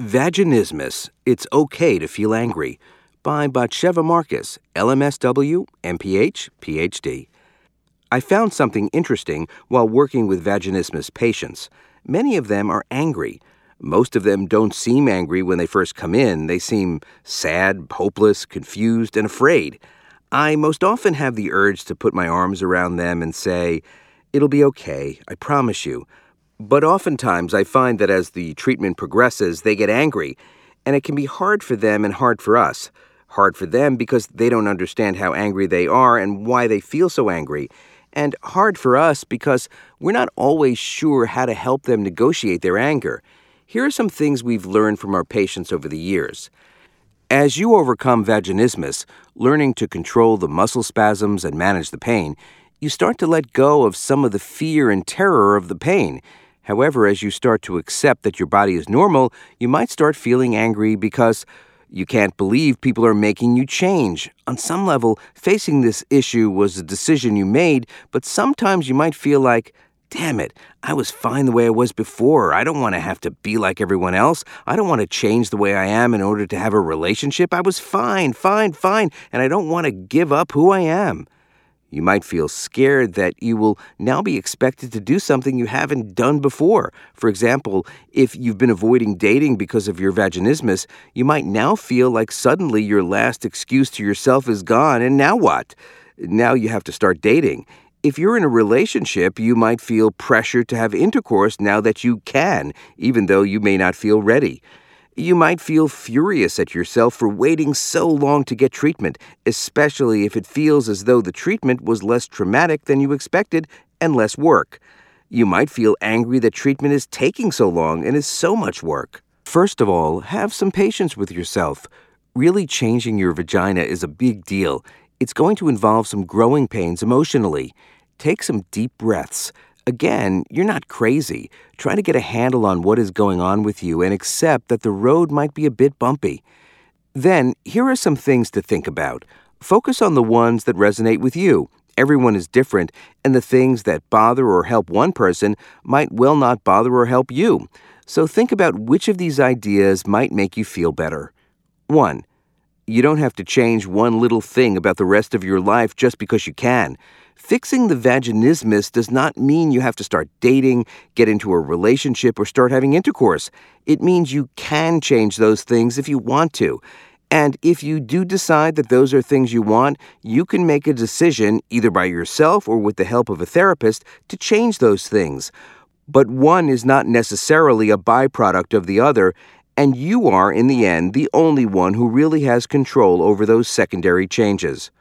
Vaginismus, It's Okay to Feel Angry, by Batsheva Marcus, LMSW, MPH, PhD. I found something interesting while working with vaginismus patients. Many of them are angry. Most of them don't seem angry when they first come in. They seem sad, hopeless, confused, and afraid. I most often have the urge to put my arms around them and say, "It'll be okay, I promise you." But oftentimes I find that as the treatment progresses, they get angry, and it can be hard for them and hard for us. Hard for them because they don't understand how angry they are and why they feel so angry, and hard for us because we're not always sure how to help them negotiate their anger. Here are some things we've learned from our patients over the years. As you overcome vaginismus, learning to control the muscle spasms and manage the pain, you start to let go of some of the fear and terror of the pain. However, as you start to accept that your body is normal, you might start feeling angry because you can't believe people are making you change. On some level, facing this issue was a decision you made, but sometimes you might feel like, damn it, I was fine the way I was before. I don't want to have to be like everyone else. I don't want to change the way I am in order to have a relationship. I was fine, and I don't want to give up who I am. You might feel scared that you will now be expected to do something you haven't done before. For example, if you've been avoiding dating because of your vaginismus, you might now feel like suddenly your last excuse to yourself is gone, and now what? Now you have to start dating. If you're in a relationship, you might feel pressured to have intercourse now that you can, even though you may not feel ready. You might feel furious at yourself for waiting so long to get treatment, especially if it feels as though the treatment was less traumatic than you expected and less work. You might feel angry that treatment is taking so long and is so much work. First of all, have some patience with yourself. Really changing your vagina is a big deal. It's going to involve some growing pains emotionally. Take some deep breaths. Again, you're not crazy. Try to get a handle on what is going on with you and accept that the road might be a bit bumpy. Then, here are some things to think about. Focus on the ones that resonate with you. Everyone is different, and the things that bother or help one person might well not bother or help you. So think about which of these ideas might make you feel better. 1. You don't have to change one little thing about the rest of your life just because you can. Fixing the vaginismus does not mean you have to start dating, get into a relationship, or start having intercourse. It means you can change those things if you want to. And if you do decide that those are things you want, you can make a decision, either by yourself or with the help of a therapist, to change those things. But one is not necessarily a byproduct of the other, and you are, in the end, the only one who really has control over those secondary changes.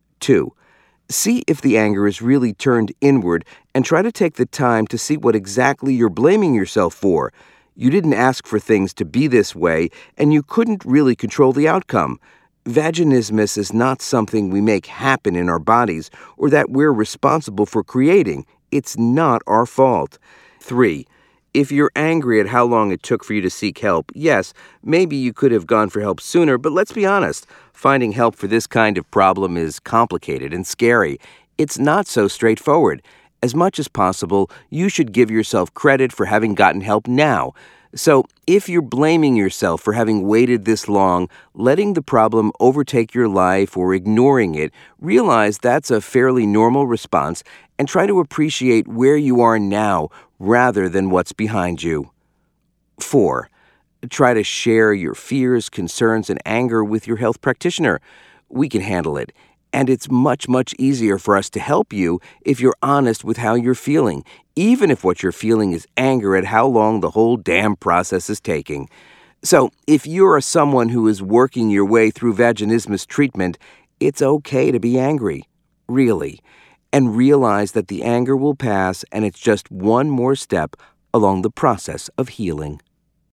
2. See if the anger is really turned inward and try to take the time to see what exactly you're blaming yourself for. You didn't ask for things to be this way, and you couldn't really control the outcome. Vaginismus is not something we make happen in our bodies or that we're responsible for creating. It's not our fault. 3. If you're angry at how long it took for you to seek help, yes, maybe you could have gone for help sooner, but let's be honest. Finding help for this kind of problem is complicated and scary. It's not so straightforward. As much as possible, you should give yourself credit for having gotten help now. So, if you're blaming yourself for having waited this long, letting the problem overtake your life or ignoring it, realize that's a fairly normal response and try to appreciate where you are now rather than what's behind you. 4. Try to share your fears, concerns, and anger with your health practitioner. We can handle it. And it's much easier for us to help you if you're honest with how you're feeling, even if what you're feeling is anger at how long the whole damn process is taking. So, if you're someone who is working your way through vaginismus treatment, it's okay to be angry, really, and realize that the anger will pass and it's just one more step along the process of healing.